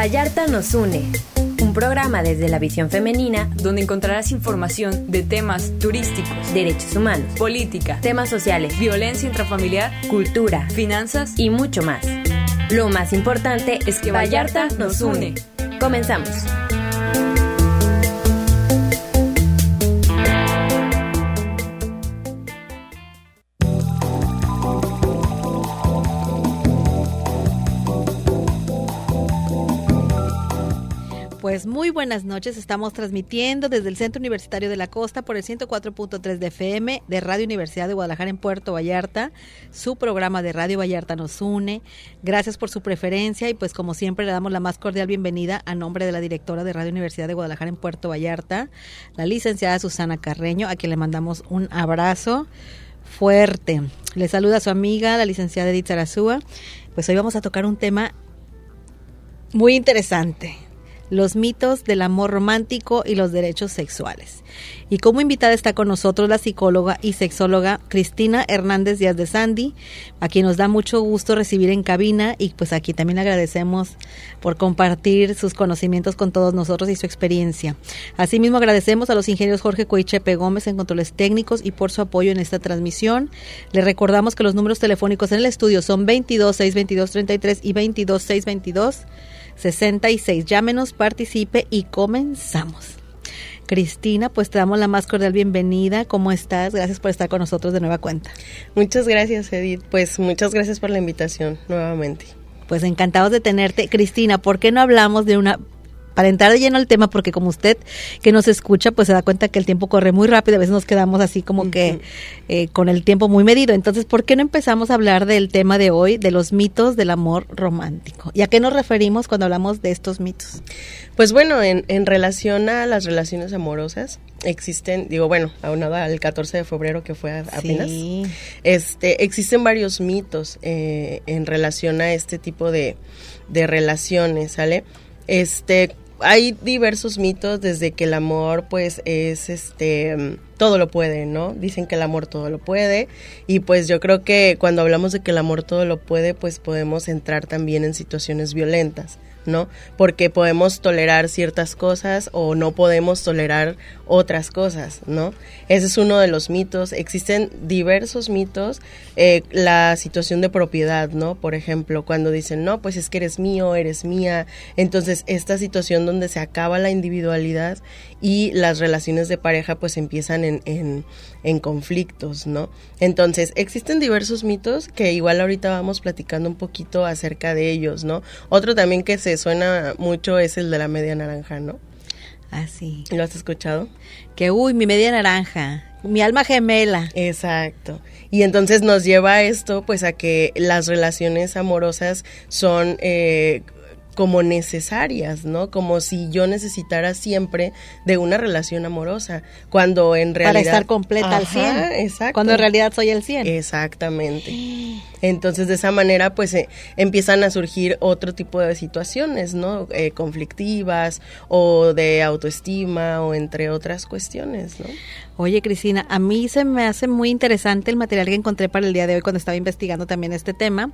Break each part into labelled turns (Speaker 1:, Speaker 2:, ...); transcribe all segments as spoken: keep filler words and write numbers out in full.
Speaker 1: Vallarta nos une, un programa desde la visión femenina
Speaker 2: donde encontrarás información de temas turísticos,
Speaker 1: derechos humanos,
Speaker 2: política,
Speaker 1: temas sociales,
Speaker 2: violencia intrafamiliar,
Speaker 1: cultura,
Speaker 2: finanzas
Speaker 1: y mucho más. Lo más importante es que Vallarta nos une. Comenzamos.
Speaker 3: Pues muy buenas noches, estamos transmitiendo desde el Centro Universitario de la Costa por el ciento cuatro punto tres de F M de Radio Universidad de Guadalajara en Puerto Vallarta. Su programa de Radio Vallarta nos une. Gracias por su preferencia y pues como siempre le damos la más cordial bienvenida a nombre de la directora de Radio Universidad de Guadalajara en Puerto Vallarta, la licenciada Susana Carreño, a quien le mandamos un abrazo fuerte. Le saluda a su amiga, la licenciada Edith Zarazúa. Pues hoy vamos a tocar un tema muy interesante: los mitos del amor romántico y los derechos sexuales. Y como invitada está con nosotros la psicóloga y sexóloga Cristina Hernández Díaz de Sandy, a quien nos da mucho gusto recibir en cabina, y pues aquí también le agradecemos por compartir sus conocimientos con todos nosotros y su experiencia. Asimismo agradecemos a los ingenieros Jorge Coichepe Gómez en controles técnicos y por su apoyo en esta transmisión. Le recordamos que los números telefónicos en el estudio son veintidós, seiscientos veintidós, treinta y tres y veintidós, seiscientos veintidós, sesenta y seis. Llámenos, participe y comenzamos. Cristina, pues te damos la más cordial bienvenida. ¿Cómo estás? Gracias por estar con nosotros de nueva cuenta.
Speaker 4: Muchas gracias, Edith. Pues muchas gracias por la invitación nuevamente.
Speaker 3: Pues encantados de tenerte. Cristina, ¿por qué no hablamos de una... Para entrar de lleno al tema, porque como usted que nos escucha, pues se da cuenta que el tiempo corre muy rápido, a veces nos quedamos así como uh-huh. que eh, con el tiempo muy medido. Entonces, ¿por qué no empezamos a hablar del tema de hoy, de los mitos del amor romántico? ¿Y a qué nos referimos cuando hablamos de estos mitos?
Speaker 4: Pues bueno, en, en relación a las relaciones amorosas, existen, digo, bueno, aunado al catorce de febrero que fue apenas, sí. este, existen varios mitos eh, en relación a este tipo de, de relaciones, ¿sale? Este, hay diversos mitos, desde que el amor pues es este todo lo puede, ¿no? Dicen que el amor todo lo puede, y pues yo creo que cuando hablamos de que el amor todo lo puede, pues podemos entrar también en situaciones violentas, ¿no? Porque podemos tolerar ciertas cosas o no podemos tolerar otras cosas, ¿no? Ese es uno de los mitos. Existen diversos mitos, eh, la situación de propiedad, ¿no? Por ejemplo, cuando dicen, no, pues es que eres mío, eres mía. Entonces, esta situación donde se acaba la individualidad y las relaciones de pareja pues empiezan en, en, en conflictos, ¿no? Entonces, existen diversos mitos que igual ahorita vamos platicando un poquito acerca de ellos, ¿no? Otro también que se suena mucho es el de la media naranja, ¿no?
Speaker 3: Ah, sí.
Speaker 4: ¿Lo has escuchado?
Speaker 3: Que, uy, mi media naranja, mi alma gemela.
Speaker 4: Exacto. Y entonces nos lleva a esto, pues, a que las relaciones amorosas son eh, como necesarias, ¿no? Como si yo necesitara siempre de una relación amorosa, cuando en realidad...
Speaker 3: Para estar completa. Ajá, al cien.
Speaker 4: Exacto.
Speaker 3: Cuando en realidad soy el cien.
Speaker 4: Exactamente. Entonces, de esa manera, pues, eh, empiezan a surgir otro tipo de situaciones, ¿no? Eh, conflictivas, o de autoestima, o entre otras cuestiones, ¿no?
Speaker 3: Oye, Cristina, a mí se me hace muy interesante el material que encontré para el día de hoy cuando estaba investigando también este tema.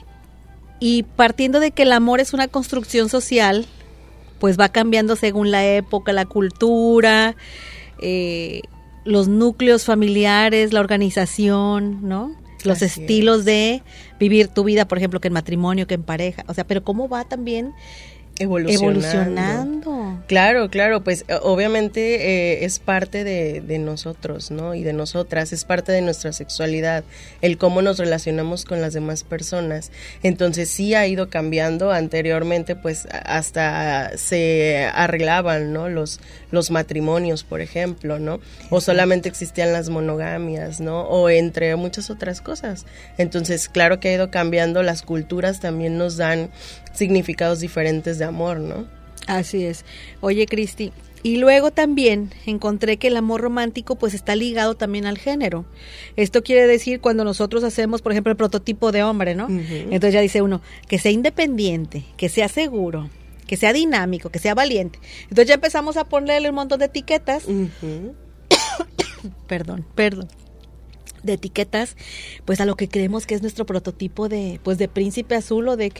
Speaker 3: Y partiendo de que el amor es una construcción social, pues va cambiando según la época, la cultura, eh, los núcleos familiares, la organización, ¿no? Los Así estilos es. de vivir tu vida, por ejemplo, que en matrimonio, que en pareja. O sea, pero cómo va también evolucionando. evolucionando.
Speaker 4: Claro, claro, pues obviamente eh, es parte de, de nosotros, ¿no? Y de nosotras, es parte de nuestra sexualidad, el cómo nos relacionamos con las demás personas. Entonces sí ha ido cambiando. Anteriormente pues hasta se arreglaban, ¿no? Los, los matrimonios, por ejemplo, ¿no? O solamente existían las monogamias, ¿no? O entre muchas otras cosas. Entonces claro que ha ido cambiando, las culturas también nos dan significados diferentes de amor, ¿no?
Speaker 3: Así es. Oye, Cristi, y luego también encontré que el amor romántico pues está ligado también al género. Esto quiere decir cuando nosotros hacemos, por ejemplo, el prototipo de hombre, ¿no? Uh-huh. Entonces ya dice uno, que sea independiente, que sea seguro, que sea dinámico, que sea valiente. Entonces ya empezamos a ponerle un montón de etiquetas. Uh-huh. perdón, perdón. de etiquetas, pues a lo que creemos que es nuestro prototipo de, pues de príncipe azul o de qué.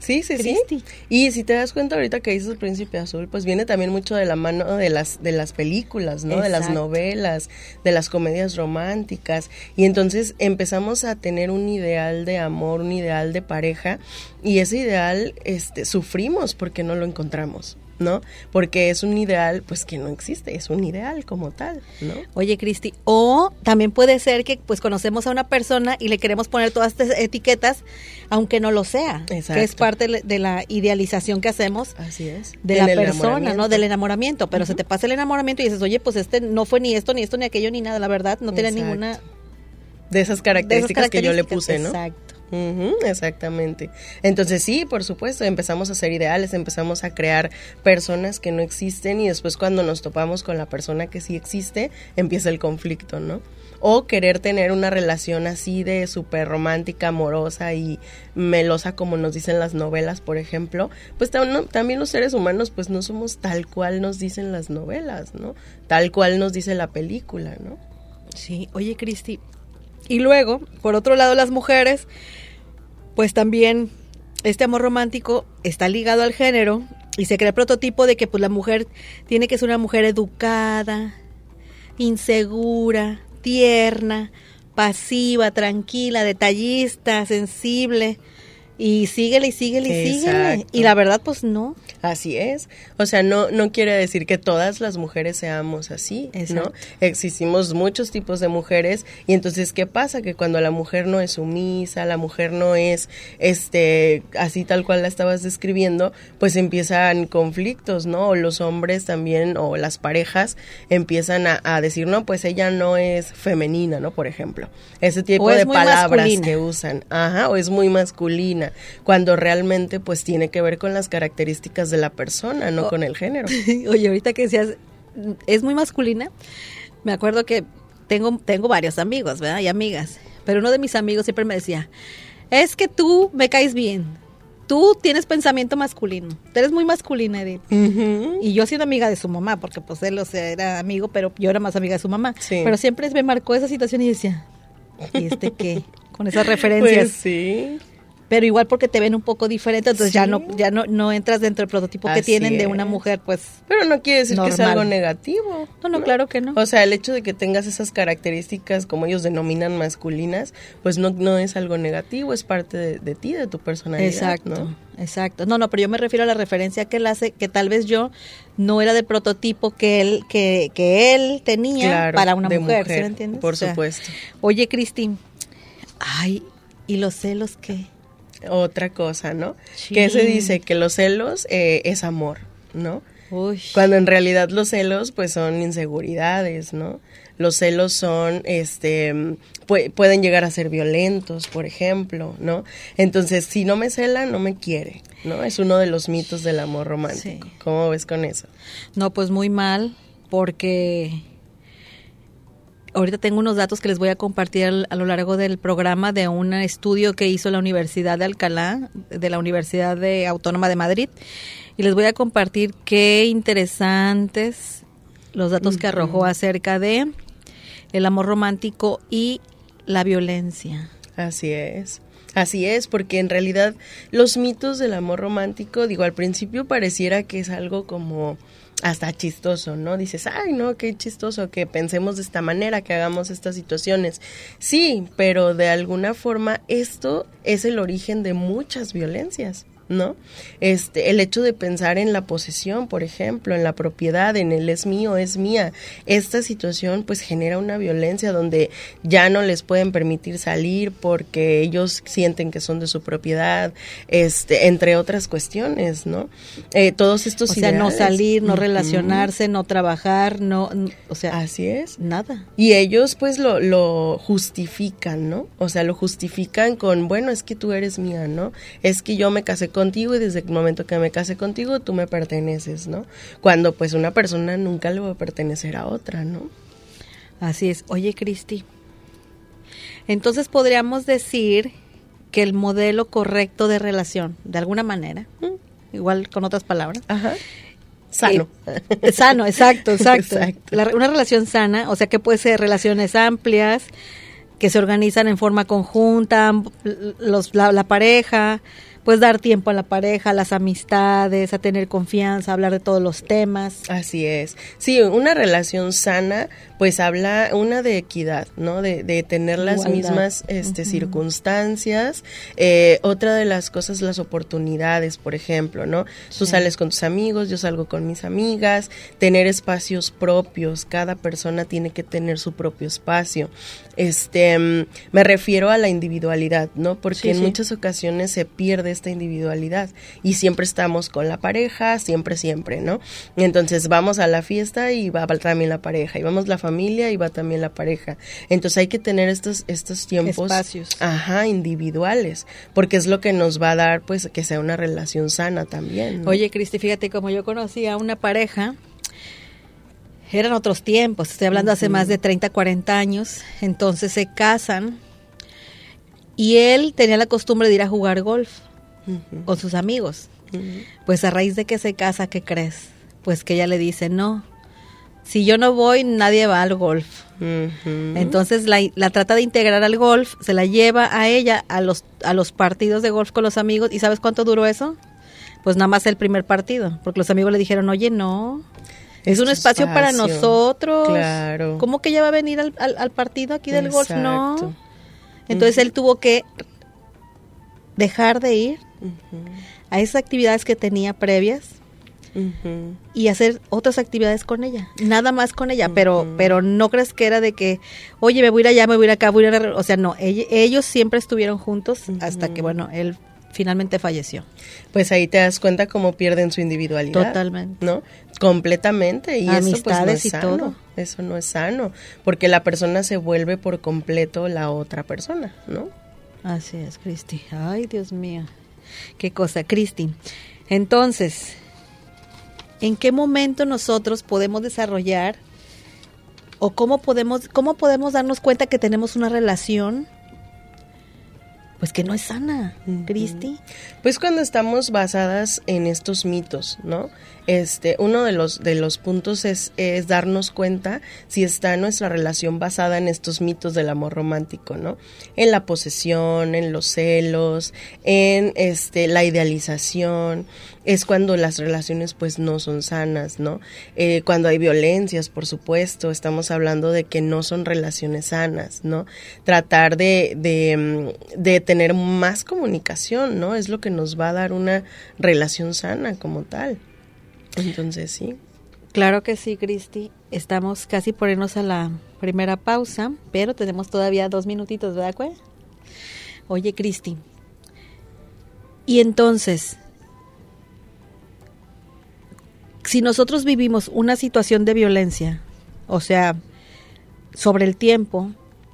Speaker 4: Sí, sí,
Speaker 3: Cristi.
Speaker 4: sí. Y si te das cuenta ahorita que dices El Príncipe Azul, pues viene también mucho de la mano de las de las películas, ¿no? Exacto. De las novelas, de las comedias románticas. Y entonces empezamos a tener un ideal de amor, un ideal de pareja, y ese ideal este sufrimos porque no lo encontramos, ¿no? Porque es un ideal, pues, que no existe, es un ideal como tal, ¿no?
Speaker 3: Oye, Cristi, o también puede ser que, pues, conocemos a una persona y le queremos poner todas estas etiquetas, aunque no lo sea. Exacto. Que es parte de la idealización que hacemos.
Speaker 4: Así es.
Speaker 3: De la persona, ¿no? Del enamoramiento. Pero uh-huh. se te pasa el enamoramiento y dices, oye, pues, este no fue ni esto, ni esto, ni aquello, ni nada, la verdad, no tiene Exacto. ninguna...
Speaker 4: De esas características, de esas características que yo le puse, ¿no?
Speaker 3: Exacto.
Speaker 4: Uh-huh, exactamente. Entonces sí, por supuesto, empezamos a ser ideales, empezamos a crear personas que no existen y después cuando nos topamos con la persona que sí existe, empieza el conflicto, ¿no? O querer tener una relación así de súper romántica, amorosa y melosa como nos dicen las novelas, por ejemplo, pues tam- no, también los seres humanos pues no somos tal cual nos dicen las novelas, ¿no? Tal cual nos dice la película, ¿no?
Speaker 3: Sí, oye, Cristi, y luego, por otro lado, las mujeres, pues también este amor romántico está ligado al género y se crea el prototipo de que pues la mujer tiene que ser una mujer educada, insegura, tierna, pasiva, tranquila, detallista, sensible. Y síguele, y síguele, y síguele. Y la verdad, pues no.
Speaker 4: Así es. O sea, no no quiere decir que todas las mujeres seamos así, Exacto. ¿no? Existimos muchos tipos de mujeres y entonces, ¿qué pasa? Que cuando la mujer no es sumisa, la mujer no es este así tal cual la estabas describiendo, pues empiezan conflictos, ¿no? O los hombres también, o las parejas empiezan a, a decir, no, pues ella no es femenina, ¿no? Por ejemplo. Ese tipo de palabras masculina. Que usan. Ajá, o es muy masculina. Cuando realmente pues tiene que ver con las características de la persona, no oh. con el género.
Speaker 3: Oye, ahorita que decías, es muy masculina, me acuerdo que tengo, tengo varios amigos, ¿verdad? Y amigas, pero uno de mis amigos siempre me decía, es que tú me caes bien, tú tienes pensamiento masculino, tú eres muy masculina, Edith. Uh-huh. Y yo siendo amiga de su mamá, porque pues él, o sea, era amigo, pero yo era más amiga de su mamá. Sí. Pero siempre me marcó esa situación y decía, ¿y este qué? Con esas referencias.
Speaker 4: Pues sí.
Speaker 3: Pero igual porque te ven un poco diferente, entonces sí. ya no ya no, no entras dentro del prototipo que Así tienen es. De una mujer, pues.
Speaker 4: Pero no quiere decir normal. Que es algo negativo.
Speaker 3: No, no, no, claro que no.
Speaker 4: O sea, el hecho de que tengas esas características, como ellos denominan masculinas, pues no, no es algo negativo, es parte de, de ti, de tu personalidad.
Speaker 3: Exacto,
Speaker 4: ¿no?
Speaker 3: exacto. No, no, pero yo me refiero a la referencia que él hace, que tal vez yo no era del prototipo que él que, que él tenía
Speaker 4: claro,
Speaker 3: para una
Speaker 4: de
Speaker 3: mujer,
Speaker 4: mujer,
Speaker 3: ¿sí me entiendes?
Speaker 4: Por
Speaker 3: o sea,
Speaker 4: supuesto.
Speaker 3: Oye, Cristi, ay, ¿y los celos qué?
Speaker 4: Otra cosa, ¿no? Sí. Que se dice que los celos eh, es amor, ¿no?
Speaker 3: Uy.
Speaker 4: Cuando en realidad los celos pues son inseguridades, ¿no? Los celos son, este, pu- pueden llegar a ser violentos, por ejemplo, ¿no? Entonces, si no me cela, no me quiere, ¿no? Es uno de los mitos del amor romántico. Sí. ¿Cómo ves con eso?
Speaker 3: No, pues muy mal, porque ahorita tengo unos datos que les voy a compartir al, a lo largo del programa de un estudio que hizo la Universidad de Alcalá, de la Universidad de Autónoma de Madrid, y les voy a compartir qué interesantes los datos uh-huh. que arrojó acerca de el amor romántico y la violencia.
Speaker 4: Así es. Así es, porque en realidad los mitos del amor romántico, digo, al principio pareciera que es algo como hasta chistoso, ¿no? Dices, ay, no, qué chistoso que pensemos de esta manera, que hagamos estas situaciones. Sí, pero de alguna forma esto es el origen de muchas violencias, ¿no? Este, el hecho de pensar en la posesión, por ejemplo, en la propiedad, en el es mío, es mía, esta situación pues genera una violencia donde ya no les pueden permitir salir porque ellos sienten que son de su propiedad, este, entre otras cuestiones, ¿no? Eh, todos estos
Speaker 3: o sea,
Speaker 4: ideales.
Speaker 3: no salir, no uh-huh. relacionarse, no trabajar, no, o sea,
Speaker 4: así es,
Speaker 3: nada.
Speaker 4: Y ellos pues lo, lo justifican, ¿no? O sea, lo justifican con, bueno, es que tú eres mía, ¿no? Es que yo me casé con contigo y desde el momento que me casé contigo tú me perteneces, ¿no? Cuando pues una persona nunca le va a pertenecer a otra, ¿no?
Speaker 3: Así es. Oye, Cristi, entonces podríamos decir que el modelo correcto de relación, de alguna manera, ¿Mm? igual con otras palabras,
Speaker 4: Ajá. Sano.
Speaker 3: Eh, sano, exacto, exacto.
Speaker 4: exacto.
Speaker 3: La, una relación sana, o sea que puede ser relaciones amplias, que se organizan en forma conjunta, los, la, la pareja, pues dar tiempo a la pareja, a las amistades, a tener confianza, a hablar de todos los temas.
Speaker 4: Así es. Sí, una relación sana, pues habla una de equidad, ¿no? De, de tener las Igualdad. mismas este, uh-huh. circunstancias. Eh, otra de las cosas, las oportunidades, por ejemplo, ¿no? Sí. Tú sales con tus amigos, yo salgo con mis amigas, tener espacios propios, cada persona tiene que tener su propio espacio. Este, me refiero a la individualidad, ¿no? Porque sí, en sí. muchas ocasiones se pierde esta individualidad y siempre estamos con la pareja, siempre, siempre, ¿no? Y entonces vamos a la fiesta y va también la pareja, y vamos la familia y va también la pareja. Entonces hay que tener estos, estos tiempos,
Speaker 3: espacios,
Speaker 4: ajá, individuales, porque es lo que nos va a dar, pues, que sea una relación sana también, ¿no?
Speaker 3: Oye, Cristi, fíjate, como yo conocí a una pareja, eran otros tiempos, estoy hablando uh-huh. hace más de treinta, cuarenta años, entonces se casan y él tenía la costumbre de ir a jugar golf uh-huh. con sus amigos. Uh-huh. Pues a raíz de que se casa, ¿qué crees? Pues que ella le dice, no, si yo no voy, nadie va al golf. Uh-huh. Entonces la, la trata de integrar al golf, se la lleva a ella a los, a los partidos de golf con los amigos, ¿y sabes cuánto duró eso? Pues nada más el primer partido, porque los amigos le dijeron, oye, no, es un espacio, espacio para nosotros.
Speaker 4: Claro.
Speaker 3: ¿Cómo que ella va a venir al, al, al partido aquí del Exacto. golf? No. Entonces uh-huh. él tuvo que dejar de ir uh-huh. a esas actividades que tenía previas uh-huh. y hacer otras actividades con ella, nada más con ella, uh-huh. pero pero no crees que era de que, oye, me voy a ir allá, me voy a ir acá, voy a ir a... O sea, no, ell- ellos siempre estuvieron juntos uh-huh. hasta que, bueno, él finalmente falleció.
Speaker 4: Pues ahí te das cuenta cómo pierden su individualidad.
Speaker 3: Totalmente.
Speaker 4: ¿No? Completamente. Y
Speaker 3: amistades
Speaker 4: eso pues no es
Speaker 3: y
Speaker 4: sano.
Speaker 3: todo.
Speaker 4: Eso no es sano, porque la persona se vuelve por completo la otra persona, ¿no?
Speaker 3: Así es, Cristi. Ay, Dios mío. Qué cosa, Cristi. Entonces, ¿en qué momento nosotros podemos desarrollar o cómo podemos, cómo podemos darnos cuenta que tenemos una relación pues que no es sana, uh-huh. Cristi?
Speaker 4: Pues cuando estamos basadas en estos mitos, ¿no? Este, uno de los de los puntos es, es darnos cuenta si está nuestra relación basada en estos mitos del amor romántico, ¿no? En la posesión, en los celos, en este la idealización. Es cuando las relaciones pues no son sanas, ¿no? Eh, cuando hay violencias, por supuesto, estamos hablando de que no son relaciones sanas, ¿no? Tratar de, de, de tener más comunicación, ¿no? Es lo que nos va a dar una relación sana como tal. Entonces, sí.
Speaker 3: Claro que sí, Cristi. Estamos casi por irnos a la primera pausa, pero tenemos todavía dos minutitos, ¿verdad, Cue? Oye, Cristi, y entonces, si nosotros vivimos una situación de violencia, o sea, sobre el tiempo,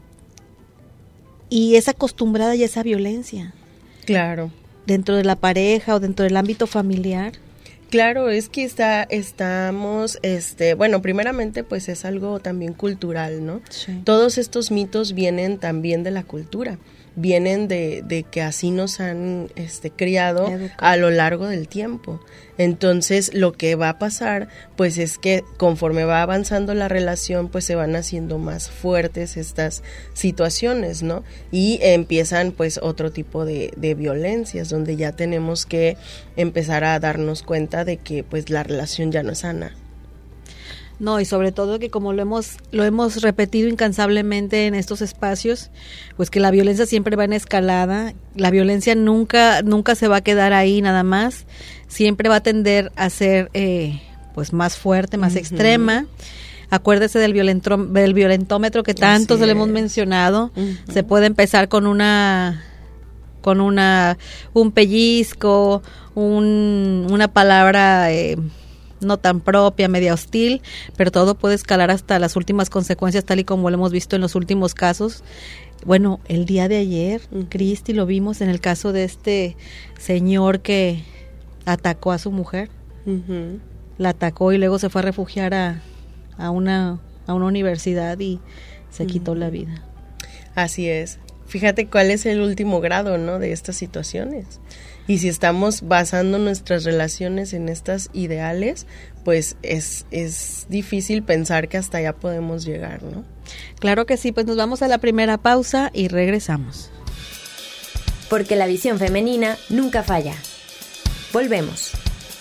Speaker 3: y es acostumbrada ya esa violencia.
Speaker 4: Claro.
Speaker 3: Dentro de la pareja o dentro del ámbito familiar.
Speaker 4: Claro, es que está, estamos, este, bueno, primeramente pues es algo también cultural, ¿no?
Speaker 3: Sí.
Speaker 4: Todos estos mitos vienen también de la cultura, vienen de, de que así nos han este, criado Educado. a lo largo del tiempo. Entonces, lo que va a pasar, pues es que conforme va avanzando la relación, pues se van haciendo más fuertes estas situaciones, ¿no? Y empiezan, pues, otro tipo de, de violencias, donde ya tenemos que empezar a darnos cuenta de que, pues, la relación ya no es sana.
Speaker 3: No, y sobre todo que como lo hemos lo hemos repetido incansablemente en estos espacios, pues que la violencia siempre va en escalada, la violencia nunca nunca se va a quedar ahí nada más, siempre va a tender a ser eh, pues más fuerte, más uh-huh. extrema. Acuérdese del violentro, del violentómetro que tanto Así se le hemos mencionado. Uh-huh. Se puede empezar con una con una un pellizco, un, una palabra eh, no tan propia, media hostil, pero todo puede escalar hasta las últimas consecuencias, tal y como lo hemos visto en los últimos casos. Bueno, el día de ayer, uh-huh. Cristi, lo vimos en el caso de este señor que atacó a su mujer, uh-huh. la atacó y luego se fue a refugiar a, a una a una universidad y se uh-huh. quitó la vida.
Speaker 4: Así es. Fíjate cuál es el último grado, ¿no?, de estas situaciones. Y si estamos basando nuestras relaciones en estas ideales, pues es, es difícil pensar que hasta allá podemos llegar, ¿no?
Speaker 3: Claro que sí, pues nos vamos a la primera pausa y regresamos.
Speaker 1: porque la visión femenina nunca falla. Volvemos.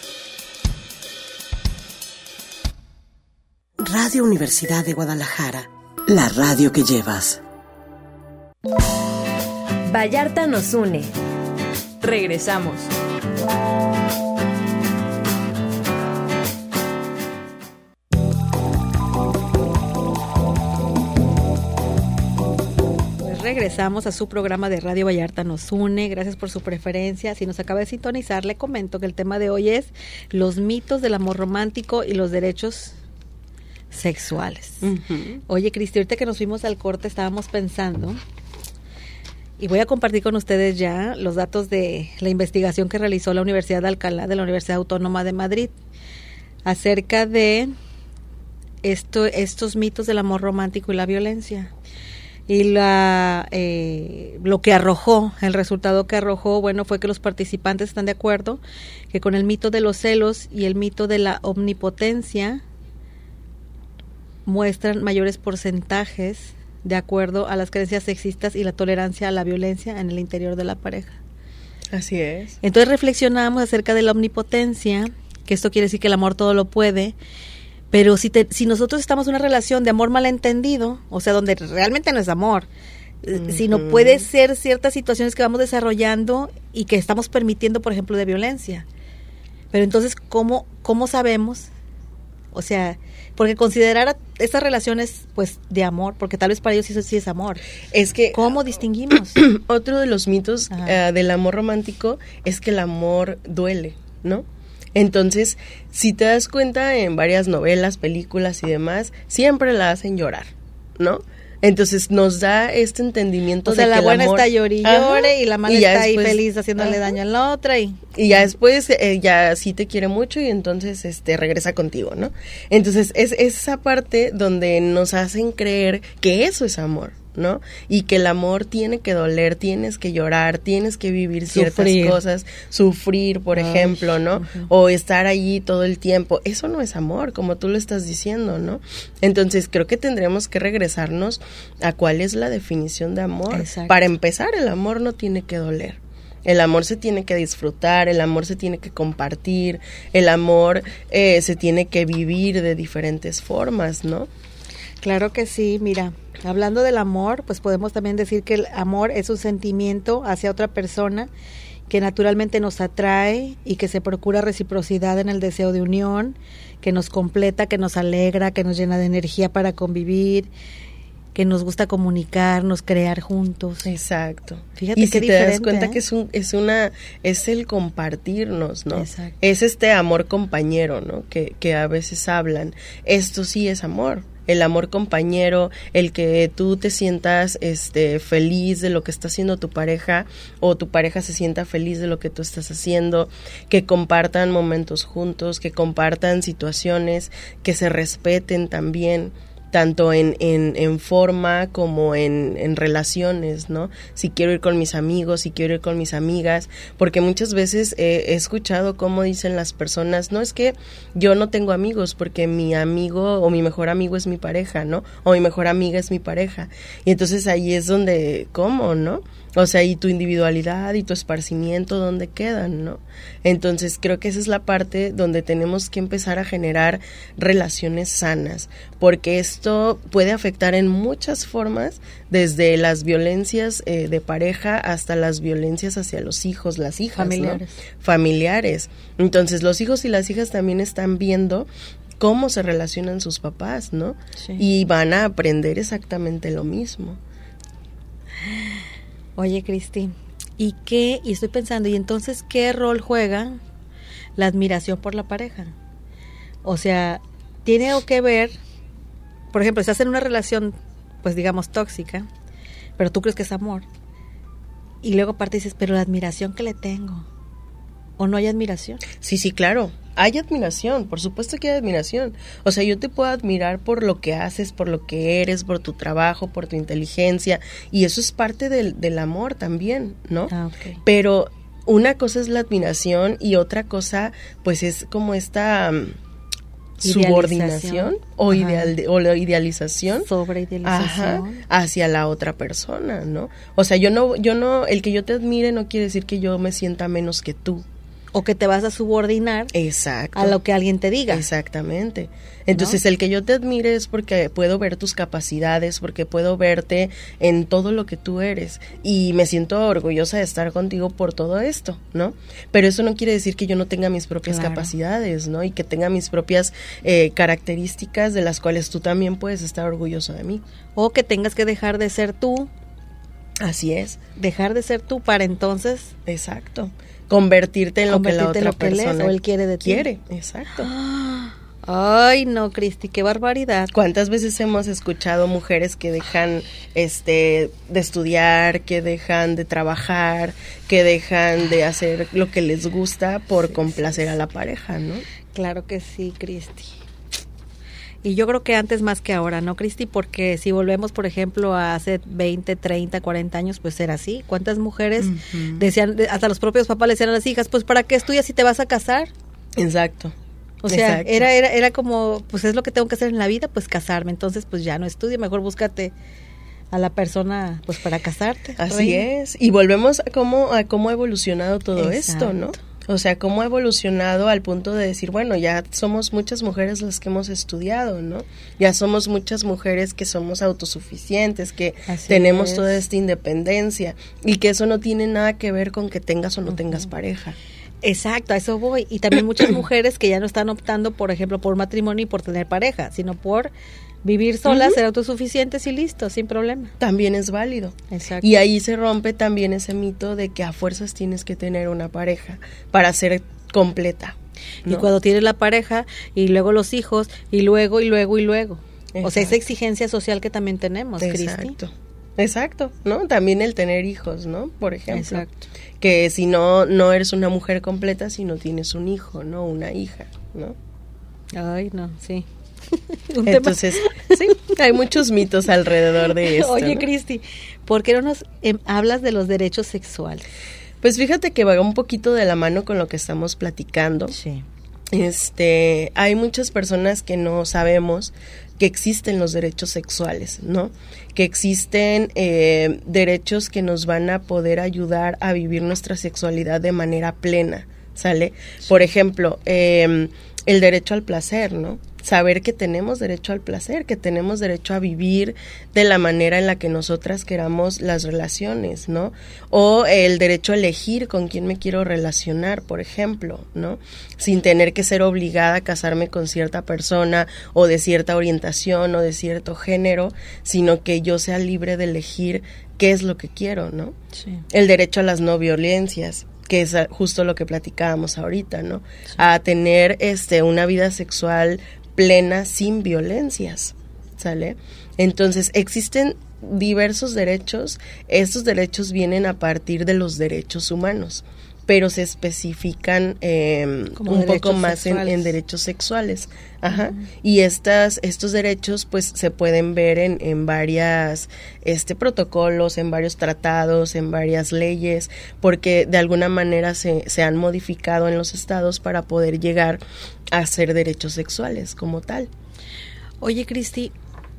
Speaker 5: Radio Universidad de Guadalajara, la radio que llevas.
Speaker 1: Vallarta nos une.
Speaker 2: Regresamos.
Speaker 3: Regresamos a su programa de Radio Vallarta nos une. Gracias por su preferencia. Si nos acaba de sintonizar, le comento que el tema de hoy es los mitos del amor romántico y los derechos sexuales. Uh-huh. Oye, Cristi, ahorita que nos fuimos al corte estábamos pensando, y voy a compartir con ustedes ya los datos de la investigación que realizó la Universidad de Alcalá de la Universidad Autónoma de Madrid acerca de esto, estos mitos del amor romántico y la violencia. Y la eh, lo que arrojó, el resultado que arrojó, bueno, fue que los participantes están de acuerdo que con el mito de los celos y el mito de la omnipotencia muestran mayores porcentajes de acuerdo a las creencias sexistas y la tolerancia a la violencia en el interior de la pareja.
Speaker 4: Así es.
Speaker 3: Entonces reflexionamos acerca de la omnipotencia, que esto quiere decir que el amor todo lo puede. Pero si te, si nosotros estamos en una relación de amor malentendido, o sea, donde realmente no es amor, uh-huh. sino puede ser ciertas situaciones que vamos desarrollando y que estamos permitiendo, por ejemplo, de violencia. Pero entonces, ¿cómo, cómo sabemos? O sea, porque considerar a estas relaciones, pues, de amor, porque tal vez para ellos eso sí es amor.
Speaker 4: Es que
Speaker 3: ¿cómo distinguimos?
Speaker 4: Otro de los mitos uh, del amor romántico es que el amor duele, ¿no? Entonces, si te das cuenta en varias novelas, películas y demás, siempre la hacen llorar, ¿no? Entonces nos da este entendimiento
Speaker 3: o sea,
Speaker 4: de
Speaker 3: que
Speaker 4: el amor...
Speaker 3: la buena está llori, llore y la mala
Speaker 4: y
Speaker 3: está
Speaker 4: después,
Speaker 3: ahí feliz haciéndole ajá. daño a la otra y...
Speaker 4: Y ya después eh, ya sí te quiere mucho y entonces este regresa contigo, ¿no? Entonces es, es esa parte donde nos hacen creer que eso es amor, ¿no? Y que el amor tiene que doler, tienes que llorar, tienes que vivir ciertas sufrir. cosas, sufrir, por Ay, ejemplo, ¿no? Uh-huh. O estar allí todo el tiempo. Eso no es amor, como tú lo estás diciendo, ¿no? Entonces, creo que tendremos que regresarnos a cuál es la definición de amor. Exacto. Para empezar, el amor no tiene que doler. El amor se tiene que disfrutar, el amor se tiene que compartir, el amor eh, se tiene que vivir de diferentes formas, ¿no?
Speaker 3: Claro que sí, mira, hablando del amor, pues podemos también decir que el amor es un sentimiento hacia otra persona que naturalmente nos atrae y que se procura reciprocidad en el deseo de unión, que nos completa, que nos alegra, que nos llena de energía para convivir, que nos gusta comunicarnos, crear juntos.
Speaker 4: Exacto.
Speaker 3: Fíjate
Speaker 4: y
Speaker 3: qué
Speaker 4: si
Speaker 3: diferente,
Speaker 4: te das cuenta
Speaker 3: ¿eh?
Speaker 4: que es un, es una, es el compartirnos, ¿no?
Speaker 3: Exacto.
Speaker 4: Es este amor compañero, ¿no? Que, que a veces hablan. Esto sí es amor. El amor compañero, el que tú te sientas este feliz de lo que está haciendo tu pareja o tu pareja se sienta feliz de lo que tú estás haciendo, que compartan momentos juntos, que compartan situaciones, que se respeten también, tanto en, en, en forma como en, en relaciones, ¿no? Si quiero ir con mis amigos, si quiero ir con mis amigas, porque muchas veces eh, he escuchado cómo dicen las personas, no, es que yo no tengo amigos porque mi amigo o mi mejor amigo es mi pareja, ¿no? O mi mejor amiga es mi pareja. Y entonces ahí es donde, ¿cómo, no? O sea, y tu individualidad y tu esparcimiento, ¿dónde quedan, no? Entonces, creo que esa es la parte donde tenemos que empezar a generar relaciones sanas, porque esto puede afectar en muchas formas, desde las violencias eh, de pareja hasta las violencias hacia los hijos, las hijas,
Speaker 3: familiares,
Speaker 4: ¿no? Familiares. Entonces, los hijos y las hijas también están viendo cómo se relacionan sus papás, ¿no?
Speaker 3: Sí.
Speaker 4: Y van a aprender exactamente lo mismo.
Speaker 3: Oye, Cristi, ¿y qué? Y estoy pensando, ¿y entonces qué rol juega la admiración por la pareja? O sea, tiene algo que ver, por ejemplo, estás en una relación, pues digamos, tóxica, pero tú crees que es amor. Y luego aparte dices, pero la admiración que le tengo, ¿o no hay admiración?
Speaker 4: Sí, sí, claro. Hay admiración, por supuesto que hay admiración. O sea, yo te puedo admirar por lo que haces, por lo que eres, por tu trabajo, por tu inteligencia, y eso es parte del, del amor también, ¿no?
Speaker 3: Ah, okay.
Speaker 4: Pero una cosa es la admiración y otra cosa, pues, es como esta... subordinación o, ideal, o la idealización
Speaker 3: sobre idealización
Speaker 4: ajá, hacia la otra persona, ¿no? O sea, yo no, yo no, el que yo te admire no quiere decir que yo me sienta menos que tú.
Speaker 3: O que te vas a subordinar
Speaker 4: Exacto.
Speaker 3: a lo que alguien te diga.
Speaker 4: Exactamente. Entonces, ¿no? El que yo te admire es porque puedo ver tus capacidades, porque puedo verte en todo lo que tú eres. Y me siento orgullosa de estar contigo por todo esto, ¿no? Pero eso no quiere decir que yo no tenga mis propias claro. capacidades, ¿no? Y que tenga mis propias eh, características de las cuales tú también puedes estar orgulloso de mí.
Speaker 3: O que tengas que dejar de ser tú.
Speaker 4: Así es.
Speaker 3: Dejar de ser tú para entonces...
Speaker 4: Exacto. Convertirte en lo que la otra
Speaker 3: lo que
Speaker 4: persona
Speaker 3: él es, o él quiere de ti.
Speaker 4: Quiere, exacto.
Speaker 3: Ay, no, Cristi, qué barbaridad.
Speaker 4: ¿Cuántas veces hemos escuchado mujeres que dejan este de estudiar, que dejan de trabajar, que dejan de hacer lo que les gusta por sí, complacer sí, a la pareja, ¿no?
Speaker 3: Claro que sí, Cristi. Y yo creo que antes más que ahora, ¿no, Cristi? Porque si volvemos, por ejemplo, a hace veinte, treinta, cuarenta años, pues era así. ¿Cuántas mujeres uh-huh. decían, hasta los propios papás le decían a las hijas, pues ¿para qué estudias si te vas a casar?
Speaker 4: Exacto.
Speaker 3: O sea,
Speaker 4: Exacto.
Speaker 3: era era era como, pues es lo que tengo que hacer en la vida, pues casarme. Entonces, pues ya no estudio, mejor búscate a la persona, pues para casarte.
Speaker 4: Así
Speaker 3: reina.
Speaker 4: es. Y volvemos a cómo, a cómo ha evolucionado todo
Speaker 3: Exacto.
Speaker 4: esto, ¿no? O sea, cómo ha evolucionado al punto de decir, bueno, ya somos muchas mujeres las que hemos estudiado, ¿no? Ya somos muchas mujeres que somos autosuficientes, que Así tenemos es. toda esta independencia y que eso no tiene nada que ver con que tengas o no uh-huh. tengas pareja.
Speaker 3: Exacto, a eso voy. Y también muchas mujeres que ya no están optando, por ejemplo, por matrimonio y por tener pareja, sino por vivir solas, uh-huh. ser autosuficientes y listo, sin problema.
Speaker 4: También es válido.
Speaker 3: Exacto.
Speaker 4: Y ahí se rompe también ese mito de que a fuerzas tienes que tener una pareja para ser completa, ¿no?
Speaker 3: Y cuando tienes la pareja y luego los hijos y luego y luego y luego. Exacto. O sea, esa exigencia social que también tenemos, Cristi.
Speaker 4: Exacto. Exacto, ¿no? También el tener hijos, ¿no? Por ejemplo.
Speaker 3: Exacto.
Speaker 4: Que si no, no eres una mujer completa si no tienes un hijo, ¿no? Una hija, ¿no?
Speaker 3: Ay, no, sí.
Speaker 4: Un Entonces, tema. sí, hay muchos mitos alrededor de esto.
Speaker 3: Oye,
Speaker 4: ¿no?
Speaker 3: Cristi, ¿por qué no nos eh, hablas de los derechos sexuales?
Speaker 4: Pues fíjate que va un poquito de la mano con lo que estamos platicando.
Speaker 3: Sí.
Speaker 4: Este, hay muchas personas que no sabemos que existen los derechos sexuales, ¿no? Que existen eh, derechos que nos van a poder ayudar a vivir nuestra sexualidad de manera plena, ¿sale? Sí. Por ejemplo, eh, el derecho al placer, ¿no? Saber que tenemos derecho al placer, que tenemos derecho a vivir de la manera en la que nosotras queramos las relaciones, ¿no? O el derecho a elegir con quién me quiero relacionar, por ejemplo, ¿no? Sin tener que ser obligada a casarme con cierta persona o de cierta orientación o de cierto género, sino que yo sea libre de elegir qué es lo que quiero, ¿no?
Speaker 3: Sí.
Speaker 4: El derecho a las no violencias, que es justo lo que platicábamos ahorita, ¿no? Sí. A tener este una vida sexual plena sin violencias, ¿sale? Entonces, existen diversos derechos. Estos derechos vienen a partir de los derechos humanos, pero se especifican eh, un poco más en, en derechos sexuales. Ajá. Uh-huh. Y estas, estos derechos pues se pueden ver en, en varias este protocolos, en varios tratados, en varias leyes, porque de alguna manera se, se han modificado en los estados para poder llegar a ser derechos sexuales como tal.
Speaker 3: Oye, Cristi,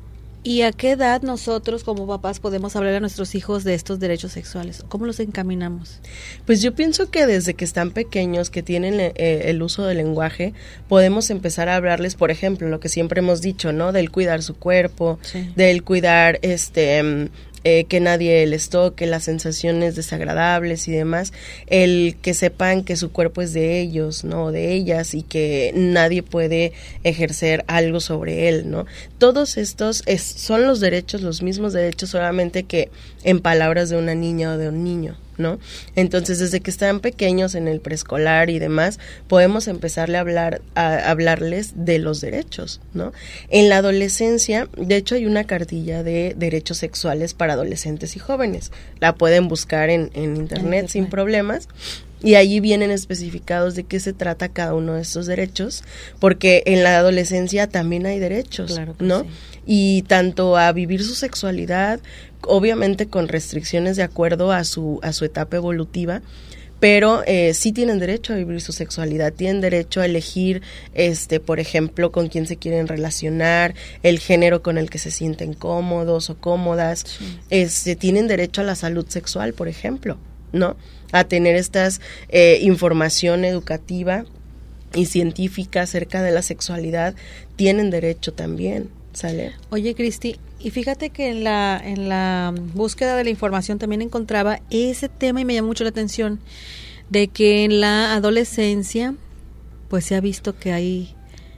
Speaker 3: ¿y a qué edad nosotros como papás podemos hablar a nuestros hijos de estos derechos sexuales? ¿Cómo los encaminamos?
Speaker 4: Pues yo pienso que desde que están pequeños, que tienen eh, el uso del lenguaje, podemos empezar a hablarles, por ejemplo, lo que siempre hemos dicho, ¿no? Del cuidar su cuerpo, sí. del cuidar este... Eh, que nadie les toque, las sensaciones desagradables y demás, el que sepan que su cuerpo es de ellos, ¿no? De ellas, y que nadie puede ejercer algo sobre él, ¿no? Todos estos es, son los derechos, los mismos derechos, solamente que en palabras de una niña o de un niño, ¿no? Entonces, desde que están pequeños en el preescolar y demás, podemos empezarle a hablar, a hablarles de los derechos, ¿no? En la adolescencia, de hecho, hay una cartilla de derechos sexuales para adolescentes y jóvenes. La pueden buscar en, en internet sin problemas. Y allí vienen especificados de qué se trata cada uno de estos derechos, porque en la adolescencia también hay derechos, claro que ¿no? Sí. Y tanto a vivir su sexualidad, obviamente con restricciones de acuerdo a su a su etapa evolutiva, pero eh, sí tienen derecho a vivir su sexualidad, tienen derecho a elegir, este, por ejemplo, con quién se quieren relacionar, el género con el que se sienten cómodos o cómodas, sí. este, tienen derecho a la salud sexual, por ejemplo, ¿no? A tener estas eh, información educativa y científica acerca de la sexualidad, tienen derecho también, ¿sale?
Speaker 3: Oye, Cristi, y fíjate que en la en la búsqueda de la información también encontraba ese tema y me llamó mucho la atención de que en la adolescencia pues se ha visto que hay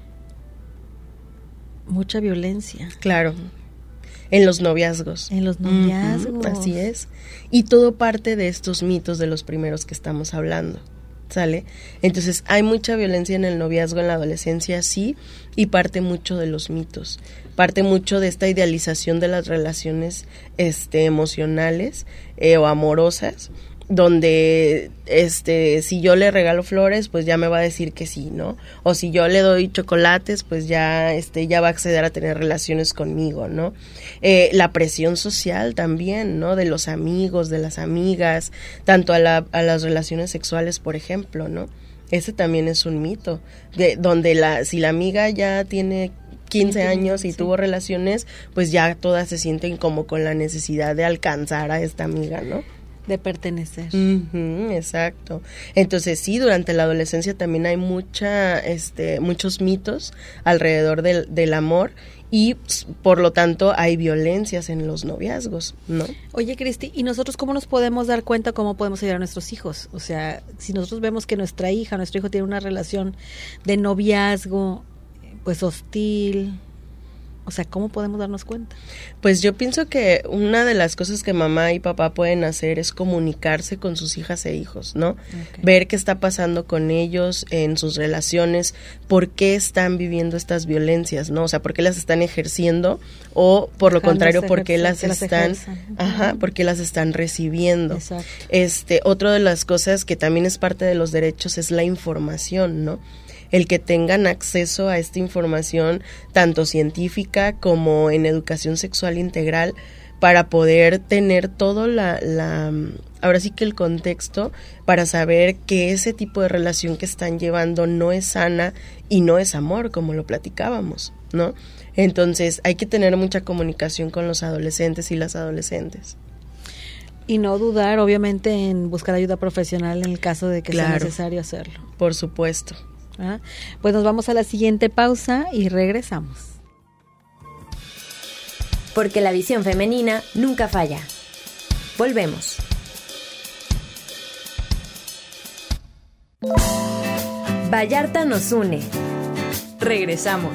Speaker 3: mucha violencia.
Speaker 4: Claro. En los noviazgos.
Speaker 3: En los noviazgos.
Speaker 4: Uh-huh, así es. Y todo parte de estos mitos de los primeros que estamos hablando, ¿sale? Entonces, hay mucha violencia en el noviazgo en la adolescencia, sí, y parte mucho de los mitos. Parte mucho de esta idealización de las relaciones este, emocionales eh, o amorosas, donde este si yo le regalo flores, pues ya me va a decir que sí, ¿no? O si yo le doy chocolates, pues ya este ya va a acceder a tener relaciones conmigo, ¿no? Eh, la presión social también, ¿no? De los amigos, de las amigas, tanto a, la, a las relaciones sexuales, por ejemplo, ¿no? Ese también es un mito, de donde la si la amiga ya tiene quince años y sí. tuvo relaciones, pues ya todas se sienten como con la necesidad de alcanzar a esta amiga, ¿no?
Speaker 3: De pertenecer.
Speaker 4: Uh-huh, exacto. Entonces sí, durante la adolescencia también hay mucha, este, muchos mitos alrededor del, del amor y por lo tanto hay violencias en los noviazgos, ¿no?
Speaker 3: Oye, Cristi, ¿y nosotros cómo nos podemos dar cuenta cómo podemos ayudar a nuestros hijos? O sea, si nosotros vemos que nuestra hija, nuestro hijo tiene una relación de noviazgo, pues hostil, o sea, ¿cómo podemos darnos cuenta?
Speaker 4: Pues yo pienso que una de las cosas que mamá y papá pueden hacer es comunicarse con sus hijas e hijos, ¿no? Okay. Ver qué está pasando con ellos en sus relaciones, por qué están viviendo estas violencias, ¿no? O sea, por qué las están ejerciendo o por lo contrario, por qué las están, ajá, por qué las están recibiendo.
Speaker 3: Exacto.
Speaker 4: Este, otra de las cosas que también es parte de los derechos es la información, ¿no? El que tengan acceso a esta información tanto científica como en educación sexual integral para poder tener todo la, la ahora sí que el contexto para saber que ese tipo de relación que están llevando no es sana y no es amor, como lo platicábamos, ¿no? Entonces hay que tener mucha comunicación con los adolescentes y las adolescentes.
Speaker 3: Y no dudar, obviamente, en buscar ayuda profesional en el caso de que
Speaker 4: claro,
Speaker 3: sea necesario hacerlo.
Speaker 4: Por supuesto.
Speaker 3: ¿Ah? Pues nos vamos a la siguiente pausa y regresamos.
Speaker 1: Porque la visión femenina nunca falla. Volvemos. Vallarta nos une.
Speaker 2: Regresamos.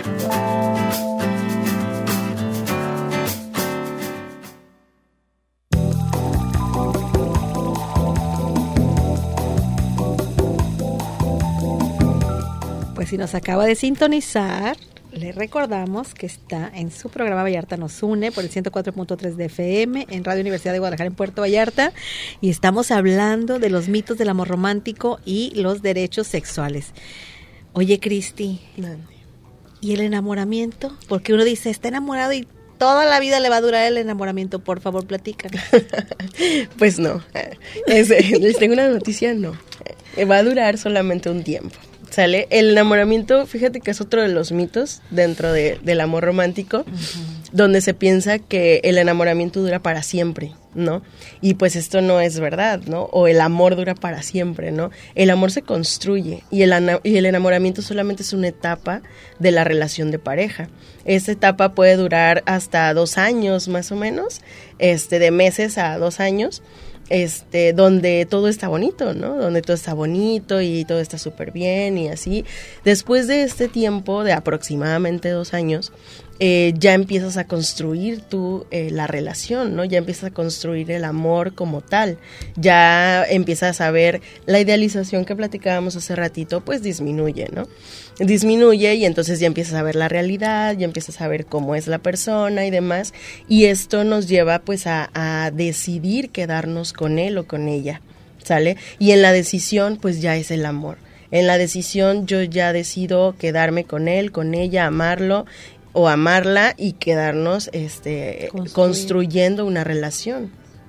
Speaker 3: Pues si nos acaba de sintonizar, le recordamos que está en su programa Vallarta nos une por el ciento cuatro punto tres de F M en Radio Universidad de Guadalajara en Puerto Vallarta y estamos hablando de los mitos del amor romántico y los derechos sexuales. Oye, Cristi, ¿y el enamoramiento? Porque uno dice, está enamorado y toda la vida le va a durar el enamoramiento. Por favor, platícanos.
Speaker 4: Pues no, es, les tengo una noticia, no. Va a durar solamente un tiempo. ¿Sale? El enamoramiento, fíjate que es otro de los mitos dentro de, del amor romántico, uh-huh, donde se piensa que el enamoramiento dura para siempre, ¿no? Y pues esto no es verdad, ¿no? O el amor dura para siempre, ¿no? El amor se construye y el, y el enamoramiento solamente es una etapa de la relación de pareja. Esta etapa puede durar hasta dos años más o menos, este, de meses a dos años. Este, donde todo está bonito, ¿no? Donde todo está bonito y todo está súper bien y así. Después de este tiempo, de aproximadamente dos años, eh, ya empiezas a construir tú eh, la relación, ¿no? Ya empiezas a construir el amor como tal. Ya empiezas a ver la idealización que platicábamos hace ratito, pues disminuye, ¿no? Disminuye y entonces ya empiezas a ver la realidad, ya empiezas a ver cómo es la persona y demás, y esto nos lleva pues a, a decidir quedarnos con él o con ella, ¿sale? Y en la decisión pues ya es el amor. En la decisión yo ya decido quedarme con él, con ella, amarlo o amarla y quedarnos este Construir. construyendo una relación.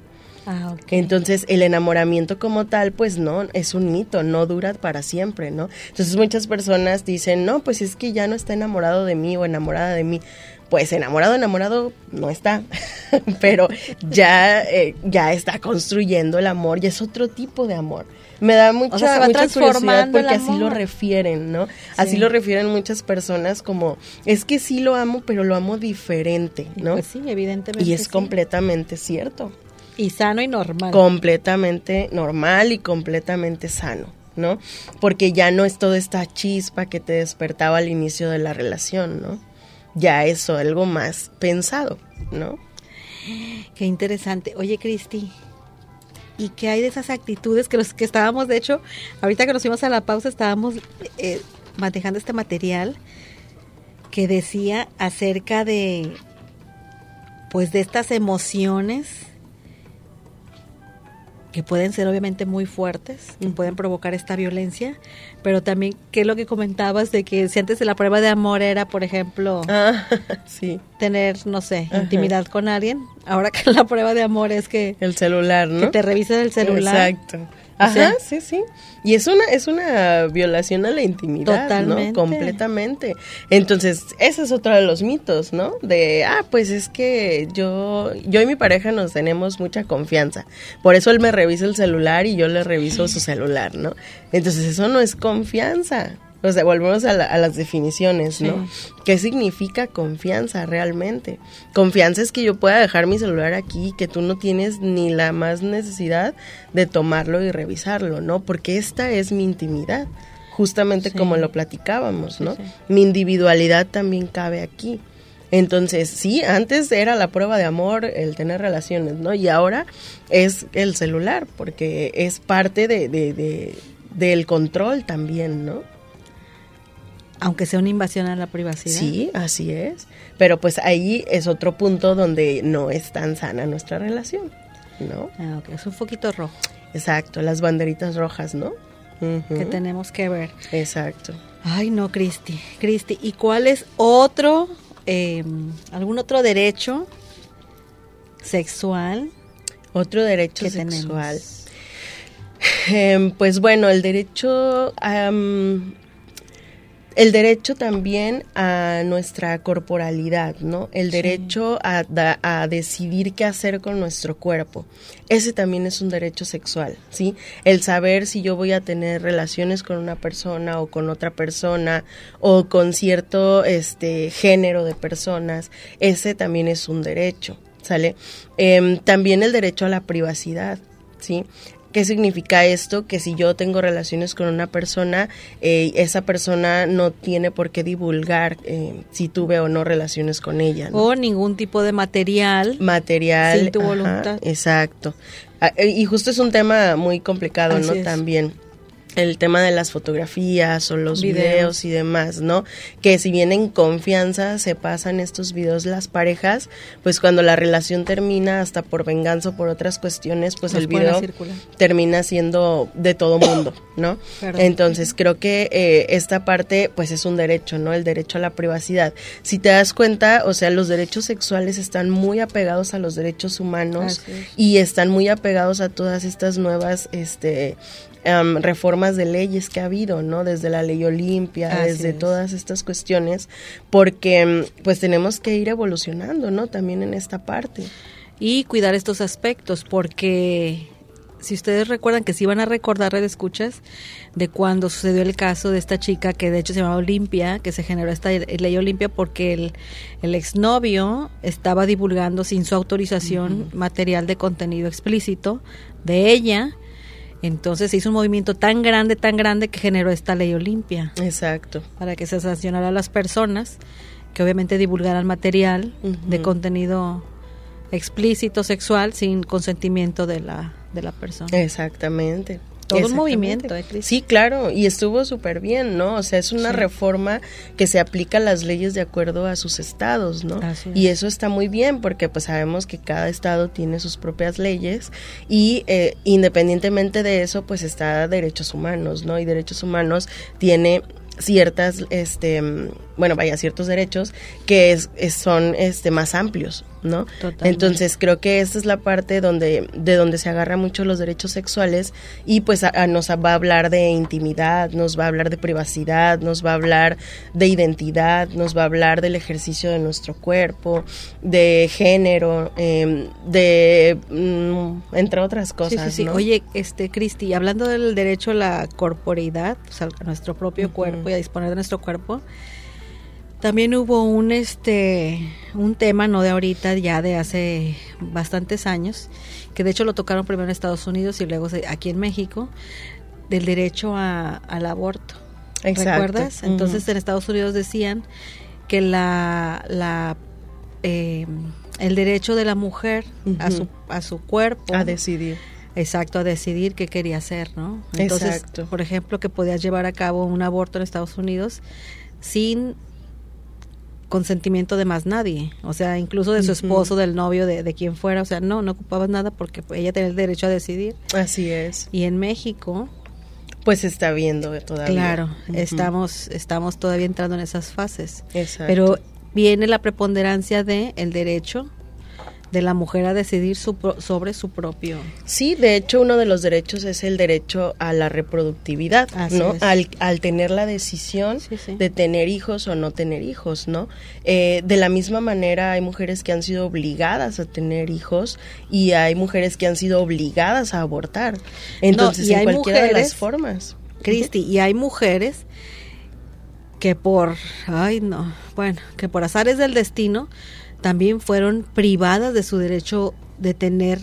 Speaker 3: Ah, ok.
Speaker 4: Entonces, el enamoramiento como tal, pues no, es un mito, no dura para siempre, ¿no? Entonces, muchas personas dicen, no, pues es que ya no está enamorado de mí o enamorada de mí. Pues enamorado, enamorado no está, pero ya, eh, ya está construyendo el amor y es otro tipo de amor. Me da mucha,
Speaker 3: o sea, se va
Speaker 4: mucha curiosidad porque
Speaker 3: el
Speaker 4: así lo refieren, ¿no? Sí. Así lo refieren muchas personas como, es que sí lo amo, pero lo amo diferente, ¿no?
Speaker 3: Pues sí, evidentemente.
Speaker 4: Y es
Speaker 3: sí.
Speaker 4: completamente cierto.
Speaker 3: Y sano y normal.
Speaker 4: Completamente normal y completamente sano, ¿no? Porque ya no es toda esta chispa que te despertaba al inicio de la relación, ¿no? Ya es algo más pensado, ¿no?
Speaker 3: Qué interesante. Oye, Cristi, ¿y qué hay de esas actitudes que los que estábamos, de hecho, ahorita que nos fuimos a la pausa, estábamos eh, manejando este material que decía acerca de, pues, de estas emociones que pueden ser obviamente muy fuertes, que uh-huh. pueden provocar esta violencia, pero también, ¿qué es lo que comentabas de que si antes de la prueba de amor era, por ejemplo,
Speaker 4: ah, sí.
Speaker 3: tener, no sé, uh-huh. intimidad con alguien? Ahora que la prueba de amor es que...
Speaker 4: El celular, ¿no?
Speaker 3: Que te revises el celular.
Speaker 4: Exacto. Ajá, o sea, sí, sí. Y es una es una violación a la intimidad,
Speaker 3: totalmente.
Speaker 4: ¿no? Completamente. Entonces, ese es otro de los mitos, ¿no? De, ah, pues es que yo yo y mi pareja nos tenemos mucha confianza. Por eso él me revisa el celular y yo le reviso su celular, ¿no? Entonces, eso no es confianza. O sea, volvemos a, la, a las definiciones, ¿no? Sí. ¿Qué significa confianza realmente? Confianza es que yo pueda dejar mi celular aquí, que tú no tienes ni la más necesidad de tomarlo y revisarlo, ¿no? Porque esta es mi intimidad, justamente sí. como lo platicábamos, ¿no? Sí, sí. Mi individualidad también cabe aquí. Entonces, sí, antes era la prueba de amor el tener relaciones, ¿no? Y ahora es el celular, porque es parte de, de, de, del control también, ¿no?
Speaker 3: Aunque sea una invasión a la privacidad.
Speaker 4: Sí, así es. Pero pues ahí es otro punto donde no es tan sana nuestra relación, ¿no?
Speaker 3: Ah, ok, es un foquito rojo.
Speaker 4: Exacto, las banderitas rojas, ¿no? Uh-huh.
Speaker 3: Que tenemos que ver.
Speaker 4: Exacto.
Speaker 3: Ay, no, Cristi. Cristi, ¿y cuál es otro, eh, algún otro derecho sexual?
Speaker 4: Otro derecho sexual. Eh, pues bueno, el derecho... Um, El derecho también a nuestra corporalidad, ¿no? El derecho sí. a, da, a decidir qué hacer con nuestro cuerpo. Ese también es un derecho sexual, ¿sí? El saber si yo voy a tener relaciones con una persona o con otra persona o con cierto este género de personas, ese también es un derecho, ¿sale? Eh, también el derecho a la privacidad, ¿sí? ¿Qué significa esto? Que si yo tengo relaciones con una persona, eh, esa persona no tiene por qué divulgar eh, si tuve o no relaciones con ella, ¿no?
Speaker 3: O ningún tipo de material.
Speaker 4: Material.
Speaker 3: Sin tu
Speaker 4: ajá,
Speaker 3: voluntad.
Speaker 4: Exacto. Ah, y justo es un tema muy complicado,
Speaker 3: Así
Speaker 4: ¿no?
Speaker 3: es.
Speaker 4: También. El tema de las fotografías o los videos. videos y demás, ¿no? Que si bien en confianza se pasan estos videos las parejas, pues cuando la relación termina, hasta por venganza o por otras cuestiones, pues los el video termina siendo de todo mundo, ¿no? Perdón. Entonces creo que eh, esta parte pues es un derecho, ¿no? El derecho a la privacidad. Si te das cuenta, o sea, los derechos sexuales están muy apegados a los derechos humanos y están muy apegados a todas estas nuevas, este... Um, reformas de leyes que ha habido, ¿no? Desde la ley Olimpia, Así desde es. todas estas cuestiones, porque pues tenemos que ir evolucionando, ¿no? También en esta parte.
Speaker 3: Y cuidar estos aspectos, porque si ustedes recuerdan, que sí van a recordar, redescuchas, de cuando sucedió el caso de esta chica que de hecho se llamaba Olimpia, que se generó esta ley Olimpia porque el, el exnovio estaba divulgando sin su autorización uh-huh. material de contenido explícito de ella. Entonces se hizo un movimiento tan grande, tan grande que generó esta ley Olimpia.
Speaker 4: Exacto.
Speaker 3: Para que se sancionara a las personas que obviamente divulgaran material uh-huh. de contenido explícito, sexual, sin consentimiento de la de la persona.
Speaker 4: Exactamente.
Speaker 3: Todo un movimiento, ¿eh, Cris?
Speaker 4: Sí, claro, y estuvo súper bien, ¿no? O sea, es una sí. reforma que se aplica a las leyes de acuerdo a sus estados, ¿no? Así es. Y eso está muy bien porque pues sabemos que cada estado tiene sus propias leyes y eh, independientemente de eso, pues está derechos humanos, ¿no? Y derechos humanos tiene ciertas, este, bueno, vaya, ciertos derechos que es, es, son este, más amplios, ¿no?
Speaker 3: Totalmente.
Speaker 4: Entonces creo que esta es la parte donde de donde se agarra mucho los derechos sexuales y pues a, a nos va a hablar de intimidad, nos va a hablar de privacidad, nos va a hablar de identidad, nos va a hablar del ejercicio de nuestro cuerpo, de género, eh, de mm, entre otras cosas.
Speaker 3: Sí, sí, sí.
Speaker 4: ¿no?
Speaker 3: Oye, este, Cristi, hablando del derecho a la corporeidad, o sea, a nuestro propio uh-huh. cuerpo y a disponer de nuestro cuerpo, también hubo un este un tema, no de ahorita, ya de hace bastantes años, que de hecho lo tocaron primero en Estados Unidos y luego aquí en México, del derecho a, al aborto. Exacto. ¿Recuerdas? Uh-huh. Entonces en Estados Unidos decían que la la eh, el derecho de la mujer uh-huh. a su a su cuerpo,
Speaker 4: a decidir.
Speaker 3: Exacto, a decidir qué quería hacer, ¿no? Entonces, Exacto. por ejemplo, que podías llevar a cabo un aborto en Estados Unidos sin consentimiento de más nadie, o sea, incluso de su esposo, uh-huh. del novio, de, de quien fuera, o sea, no, no ocupabas nada porque ella tenía el derecho a decidir.
Speaker 4: Así es.
Speaker 3: Y en México,
Speaker 4: pues se está viendo todavía.
Speaker 3: Claro,
Speaker 4: uh-huh.
Speaker 3: estamos estamos todavía entrando en esas fases.
Speaker 4: Exacto.
Speaker 3: Pero viene la preponderancia de el derecho de la mujer a decidir su pro, sobre su propio.
Speaker 4: Sí, de hecho uno de los derechos es el derecho a la reproductividad,
Speaker 3: Así
Speaker 4: ¿no?
Speaker 3: Es.
Speaker 4: Al, al tener la decisión
Speaker 3: sí, sí.
Speaker 4: de tener hijos o no tener hijos, ¿no? Eh, de la misma manera hay mujeres que han sido obligadas a tener hijos y hay mujeres que han sido obligadas a abortar. Entonces,
Speaker 3: no,
Speaker 4: en cualquiera
Speaker 3: mujeres,
Speaker 4: de las formas.
Speaker 3: Cristi, y hay mujeres que por, ay no, bueno, que por azares del destino también fueron privadas de su derecho de tener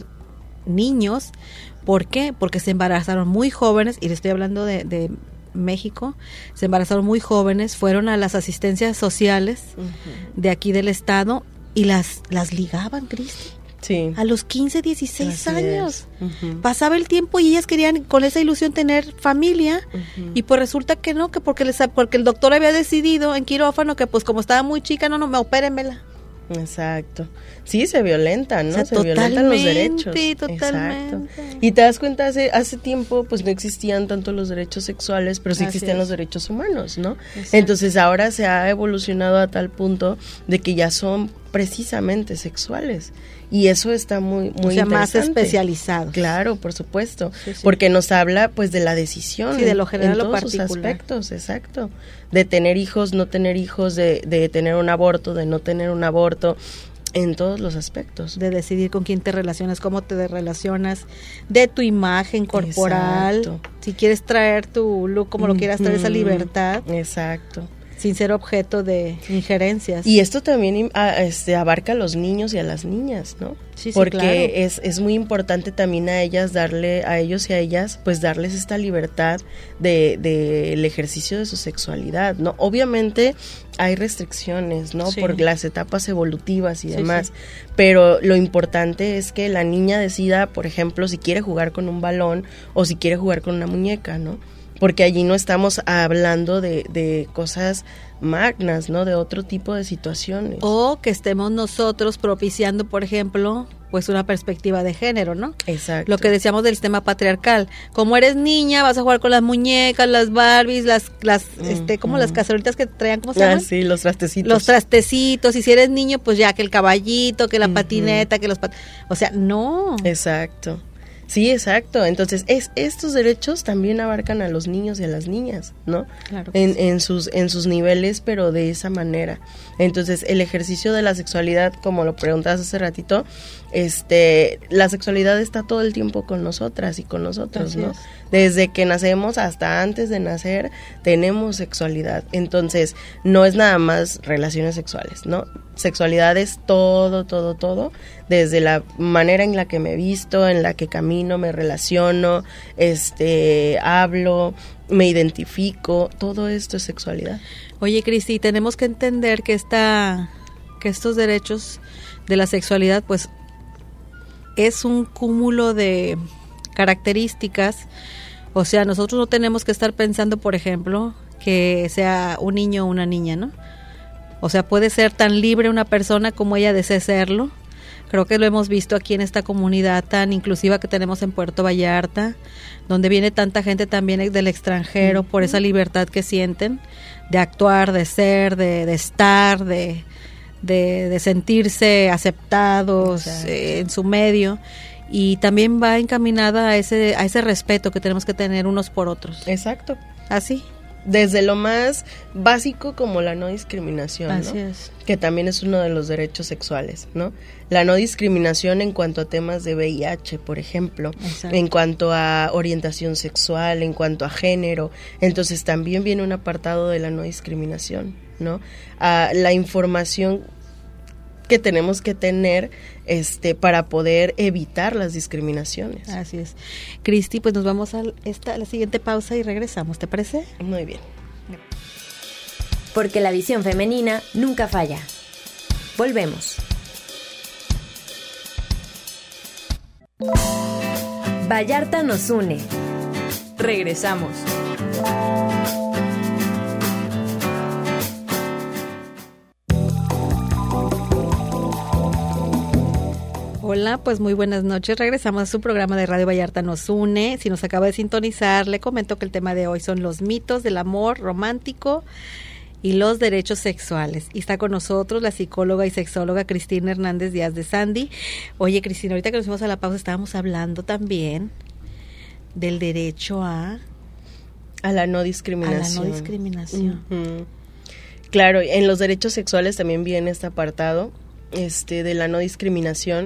Speaker 3: niños. ¿Por qué? Porque se embarazaron muy jóvenes, y le estoy hablando de, de México, se embarazaron muy jóvenes, fueron a las asistencias sociales uh-huh. de aquí del estado y las, las ligaban, Cristi.
Speaker 4: Sí.
Speaker 3: A los quince, dieciséis
Speaker 4: Así
Speaker 3: años.
Speaker 4: Uh-huh.
Speaker 3: Pasaba el tiempo y ellas querían con esa ilusión tener familia uh-huh. y pues resulta que no, que porque les, porque el doctor había decidido en quirófano que pues como estaba muy chica, no, no, me opérenmela.
Speaker 4: Exacto. Sí, se violentan, ¿no?
Speaker 3: O sea,
Speaker 4: se violentan los derechos.
Speaker 3: Totalmente.
Speaker 4: Exacto. Y te das cuenta, hace hace tiempo pues no existían tanto los derechos sexuales, pero sí existían los derechos humanos, ¿no? Exacto. Entonces ahora se ha evolucionado a tal punto de que ya son precisamente sexuales. Y eso está muy muy
Speaker 3: o sea,
Speaker 4: interesante.
Speaker 3: Más especializados.
Speaker 4: Claro, por supuesto,
Speaker 3: sí, sí.
Speaker 4: porque nos habla pues de la decisión,
Speaker 3: sí, de lo general,
Speaker 4: en todos
Speaker 3: lo particular.
Speaker 4: sus aspectos, exacto, de tener hijos, no tener hijos, de, de tener un aborto, de no tener un aborto, en todos los aspectos.
Speaker 3: De decidir con quién te relacionas, cómo te relacionas, de tu imagen corporal, exacto. Si quieres traer tu look como lo quieras traer, esa libertad.
Speaker 4: Exacto.
Speaker 3: Sin ser objeto de injerencias.
Speaker 4: Y esto también a, este, abarca a los niños y a las niñas, ¿no?
Speaker 3: Sí, sí,
Speaker 4: porque
Speaker 3: claro.
Speaker 4: es, es muy importante también a ellas darle, a ellos y a ellas, pues darles esta libertad de, de el ejercicio de su sexualidad, ¿no? Obviamente hay restricciones, ¿no? Sí. Por las etapas evolutivas y sí, demás, sí. Pero lo importante es que la niña decida, por ejemplo, si quiere jugar con un balón o si quiere jugar con una muñeca, ¿no? Porque allí no estamos hablando de, de cosas magnas, ¿no? De otro tipo de situaciones.
Speaker 3: O que estemos nosotros propiciando, por ejemplo, pues una perspectiva de género, ¿no?
Speaker 4: Exacto.
Speaker 3: Lo que decíamos del sistema patriarcal. Como eres niña, vas a jugar con las muñecas, las Barbies, las, las, uh-huh. este, como las cacerolitas que traían, ¿cómo se llaman?
Speaker 4: Ah, sí, los trastecitos.
Speaker 3: Los trastecitos. Y si eres niño, pues ya que el caballito, que la uh-huh. patineta, que los pat... O sea, no.
Speaker 4: Exacto. Sí, exacto. Entonces, es, estos derechos también abarcan a los niños y a las niñas, ¿no?
Speaker 3: Claro.
Speaker 4: En,
Speaker 3: Sí.
Speaker 4: en sus en sus niveles, pero de esa manera. Entonces, el ejercicio de la sexualidad, como lo preguntabas hace ratito, este, la sexualidad está todo el tiempo con nosotras y con nosotros,
Speaker 3: Así
Speaker 4: ¿no?
Speaker 3: es.
Speaker 4: Desde que nacemos hasta antes de nacer, tenemos sexualidad. Entonces, no es nada más relaciones sexuales, ¿no? Sexualidad es todo, todo, todo, desde la manera en la que me visto, en la que camino, me relaciono, este, hablo, me identifico, todo esto es sexualidad.
Speaker 3: Oye, Cristi, tenemos que entender que esta, que estos derechos de la sexualidad, pues, es un cúmulo de características. O sea, nosotros no tenemos que estar pensando, por ejemplo, que sea un niño o una niña, ¿no? O sea, puede ser tan libre una persona como ella desee serlo. Creo que lo hemos visto aquí en esta comunidad tan inclusiva que tenemos en Puerto Vallarta, donde viene tanta gente también del extranjero uh-huh. por esa libertad que sienten de actuar, de ser, de, de estar, de, de, de sentirse aceptados eh, en su medio, y también va encaminada a ese, a ese respeto que tenemos que tener unos por otros.
Speaker 4: Exacto.
Speaker 3: Así.
Speaker 4: Desde lo más básico como la no discriminación,
Speaker 3: Así
Speaker 4: ¿no?
Speaker 3: es.
Speaker 4: Que también es uno de los derechos sexuales, ¿no? La no discriminación en cuanto a temas de V I H, por ejemplo,
Speaker 3: Exacto.
Speaker 4: en cuanto a orientación sexual, en cuanto a género. Entonces también viene un apartado de la no discriminación, ¿no? A la información que tenemos que tener este para poder evitar las discriminaciones.
Speaker 3: Así es. Cristi, pues nos vamos a esta a la siguiente pausa y regresamos, ¿te parece?
Speaker 4: Muy bien.
Speaker 1: Porque la visión femenina nunca falla. Volvemos. Vallarta nos une.
Speaker 2: Regresamos.
Speaker 3: Hola, pues muy buenas noches. Regresamos a su programa de Radio Vallarta nos une. Si nos acaba de sintonizar, le comento que el tema de hoy son los mitos del amor romántico y los derechos sexuales. Y está con nosotros la psicóloga y sexóloga Cristina Hernández Díaz de Sandy. Oye, Cristina, ahorita que nos fuimos a la pausa estábamos hablando también del derecho a...
Speaker 4: A la no discriminación.
Speaker 3: A la no discriminación.
Speaker 4: Uh-huh. Claro, en los derechos sexuales también viene este apartado este de la no discriminación,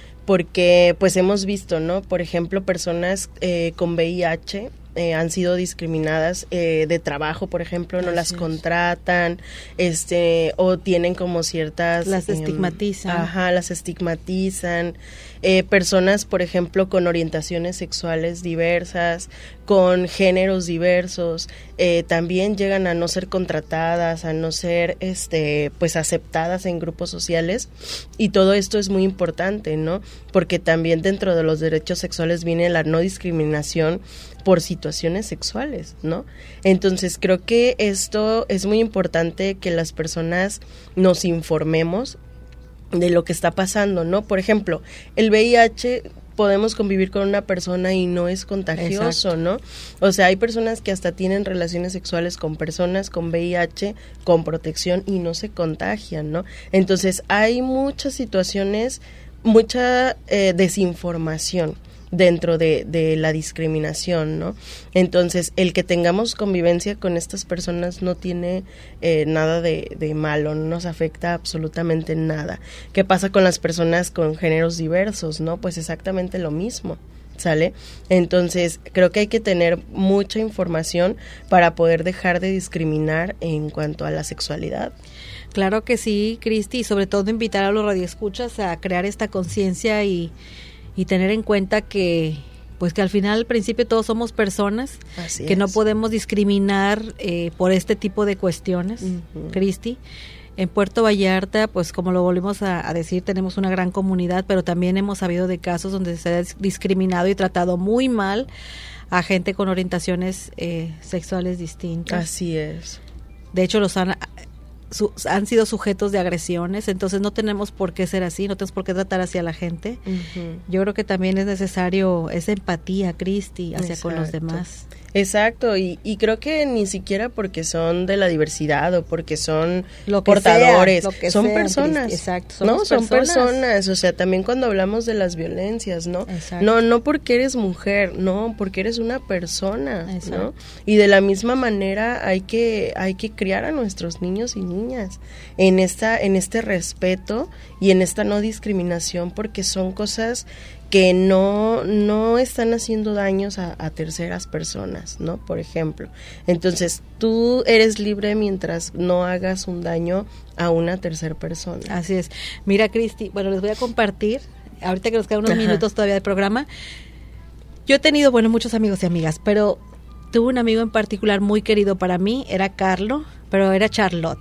Speaker 4: porque pues hemos visto, ¿no? Por ejemplo, personas eh, con V I H eh, han sido discriminadas eh, de trabajo, por ejemplo, no Así las es. contratan, este, o tienen como ciertas...
Speaker 3: Las estigmatizan.
Speaker 4: Eh, ajá, las estigmatizan. Eh, personas, por ejemplo, con orientaciones sexuales diversas, con géneros diversos, eh, también llegan a no ser contratadas, a no ser, este, pues, aceptadas en grupos sociales, y todo esto es muy importante, ¿no? Porque también dentro de los derechos sexuales viene la no discriminación por situaciones sexuales, ¿no? Entonces, creo que esto es muy importante que las personas nos informemos de lo que está pasando, ¿no? Por ejemplo, el V I H podemos convivir con una persona y no es contagioso, Exacto. ¿no? O sea, hay personas que hasta tienen relaciones sexuales con personas con V I H, con protección, y no se contagian, ¿no? Entonces, hay muchas situaciones, mucha eh, desinformación dentro de, de la discriminación, ¿no? Entonces, el que tengamos convivencia con estas personas no tiene eh, nada de, de malo, no nos afecta absolutamente nada. ¿Qué pasa con las personas con géneros diversos, no? Pues exactamente lo mismo, ¿sale? Entonces, creo que hay que tener mucha información para poder dejar de discriminar en cuanto a la sexualidad.
Speaker 3: Claro que sí, Cristi, y sobre todo invitar a los radioescuchas a crear esta conciencia y y tener en cuenta que pues que al final al principio todos somos personas, Así que es. no podemos discriminar eh, por este tipo de cuestiones, uh-huh. Cristi. En Puerto Vallarta, pues como lo volvemos a, a decir, tenemos una gran comunidad, pero también hemos sabido de casos donde se ha discriminado y tratado muy mal a gente con orientaciones eh, sexuales distintas.
Speaker 4: Así es.
Speaker 3: De hecho, los han... Su, han sido sujetos de agresiones, entonces no tenemos por qué ser así, no tenemos por qué tratar así a la gente. Uh-huh. Yo creo que también es necesario esa empatía, Cristi, hacia Exacto. con los demás.
Speaker 4: Exacto, y, y creo que ni siquiera porque son de la diversidad o porque son
Speaker 3: lo que
Speaker 4: portadores,
Speaker 3: sea, lo que
Speaker 4: son
Speaker 3: sean,
Speaker 4: personas,
Speaker 3: Exacto,
Speaker 4: no, son
Speaker 3: personas.
Speaker 4: personas, o sea, también cuando hablamos de las violencias, ¿no? Exacto. No, no porque eres mujer, no, porque eres una persona, Exacto. ¿no? Y de la misma manera hay que hay que criar a nuestros niños y niñas en esta en este respeto y en esta no discriminación, porque son cosas que no no están haciendo daños a, a terceras personas, ¿no? Por ejemplo. Entonces, tú eres libre mientras no hagas un daño a una tercera persona.
Speaker 3: Así es. Mira, Cristi, bueno, les voy a compartir, ahorita que nos quedan unos Ajá. minutos todavía de programa. Yo he tenido, bueno, muchos amigos y amigas, pero tuve un amigo en particular muy querido para mí, era Carlo, pero era Charlotte.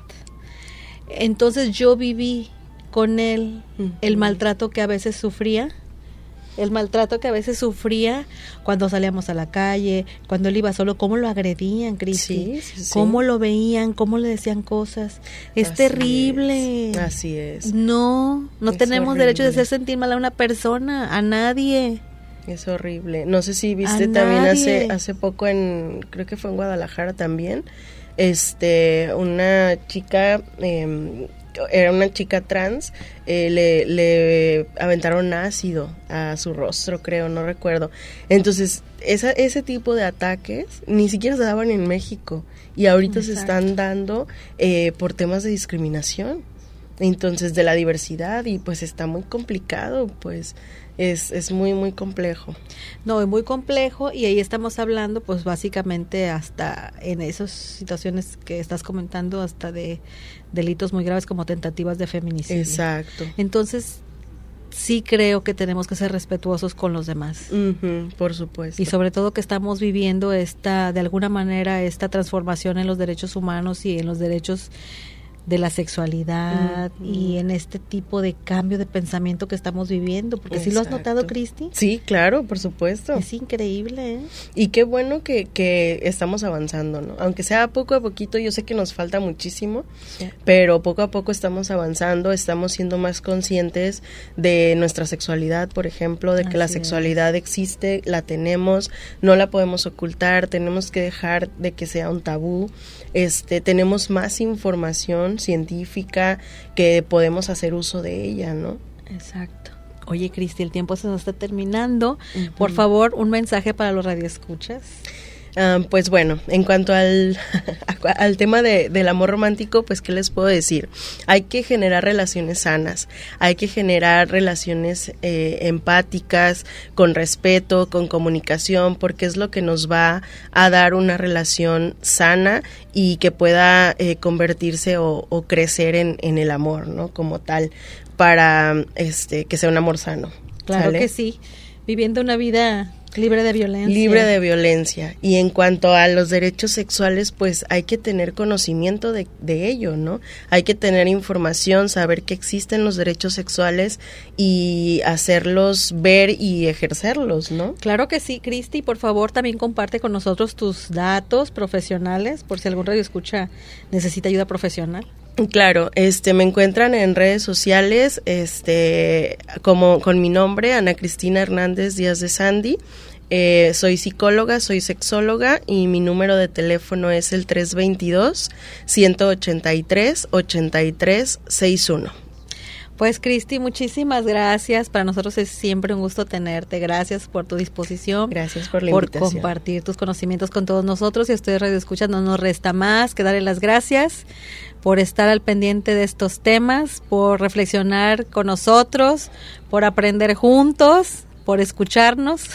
Speaker 3: Entonces, yo viví con él uh-huh. el maltrato que a veces sufría, el maltrato que a veces sufría cuando salíamos a la calle, cuando él iba solo, cómo lo agredían, Cristi, sí, sí, sí. cómo lo veían, cómo le decían cosas. Es Así terrible.
Speaker 4: Es. Así es.
Speaker 3: No, no
Speaker 4: es
Speaker 3: tenemos
Speaker 4: horrible.
Speaker 3: derecho de hacer sentir mal a una persona, a nadie.
Speaker 4: Es horrible. No sé si viste a también nadie. hace hace poco en, creo que fue en Guadalajara también, este, una chica eh, era una chica trans, eh, le, le aventaron ácido a su rostro, creo, no recuerdo. Entonces, esa, ese tipo de ataques ni siquiera se daban en México y ahorita Exacto. se están dando eh, por temas de discriminación, entonces de la diversidad, y pues está muy complicado, pues es, es muy, muy complejo.
Speaker 3: No, es muy complejo, y ahí estamos hablando pues básicamente hasta en esas situaciones que estás comentando, hasta de delitos muy graves como tentativas de feminicidio.
Speaker 4: Exacto.
Speaker 3: Entonces, sí creo que tenemos que ser respetuosos con los demás.
Speaker 4: Uh-huh, por supuesto.
Speaker 3: Y sobre todo que estamos viviendo esta, de alguna manera, esta transformación en los derechos humanos y en los derechos de la sexualidad uh-huh. y en este tipo de cambio de pensamiento que estamos viviendo, porque Exacto. ¿sí lo has notado, Cristi?
Speaker 4: Sí, claro, por supuesto.
Speaker 3: Es increíble, ¿eh?
Speaker 4: Y qué bueno que, que estamos avanzando, ¿no? Aunque sea poco a poquito, yo sé que nos falta muchísimo, sí. pero poco a poco estamos avanzando, estamos siendo más conscientes de nuestra sexualidad, por ejemplo, de que Así la sexualidad es. existe, la tenemos, no la podemos ocultar, tenemos que dejar de que sea un tabú, este, tenemos más información científica que podemos hacer uso de ella, ¿no?
Speaker 3: Exacto. Oye, Cristi, el tiempo se nos está terminando. Uh-huh. Por favor, un mensaje para los radioescuchas.
Speaker 4: Um, pues bueno, en cuanto al, al tema de, del amor romántico, pues ¿qué les puedo decir? Hay que generar relaciones sanas, hay que generar relaciones eh, empáticas, con respeto, con comunicación, porque es lo que nos va a dar una relación sana y que pueda eh, convertirse o, o crecer en, en el amor, ¿no? Como tal, para este que sea un amor sano.
Speaker 3: Claro ¿sale? Que sí, viviendo una vida libre de violencia.
Speaker 4: Libre de violencia. Y en cuanto a los derechos sexuales, pues hay que tener conocimiento de, de ello, ¿no? Hay que tener información, saber que existen los derechos sexuales y hacerlos ver y ejercerlos, ¿no?
Speaker 3: Claro que sí, Cristi. Por favor, también comparte con nosotros tus datos profesionales, por si algún radioescucha necesita ayuda profesional.
Speaker 4: Claro, este, me encuentran en redes sociales, este, como con mi nombre, Ana Cristina Hernández Díaz de Sandy. Eh, soy psicóloga, soy sexóloga y mi número de teléfono es el tres dos dos, uno ocho tres, ocho tres seis uno.
Speaker 3: Pues Cristi, muchísimas gracias. Para nosotros es siempre un gusto tenerte. Gracias por tu disposición.
Speaker 4: Gracias por la
Speaker 3: por
Speaker 4: invitación.
Speaker 3: Por compartir tus conocimientos con todos nosotros. Y a ustedes Radio Escuchas no nos resta más que darle las gracias por estar al pendiente de estos temas, por reflexionar con nosotros, por aprender juntos, por escucharnos.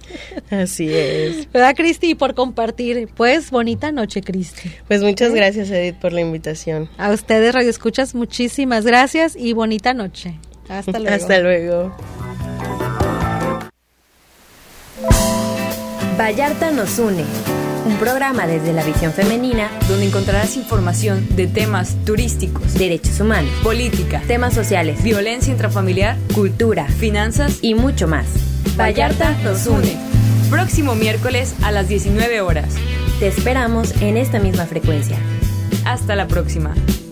Speaker 4: Así es.
Speaker 3: ¿Verdad, Cristi? Y por compartir. Pues, bonita noche, Cristi.
Speaker 4: Pues muchas ¿Eh? gracias, Edith, por la invitación.
Speaker 3: A ustedes, Radio Escuchas, muchísimas gracias y bonita noche. Hasta luego.
Speaker 4: Hasta luego.
Speaker 1: Vallarta nos une. Un programa desde la visión femenina
Speaker 2: donde encontrarás información de temas turísticos,
Speaker 1: derechos humanos,
Speaker 2: política,
Speaker 1: temas sociales,
Speaker 2: violencia intrafamiliar,
Speaker 1: cultura,
Speaker 2: finanzas
Speaker 1: y mucho más.
Speaker 2: Vallarta nos une. Próximo miércoles a las diecinueve horas.
Speaker 1: Te esperamos en esta misma frecuencia.
Speaker 2: Hasta la próxima.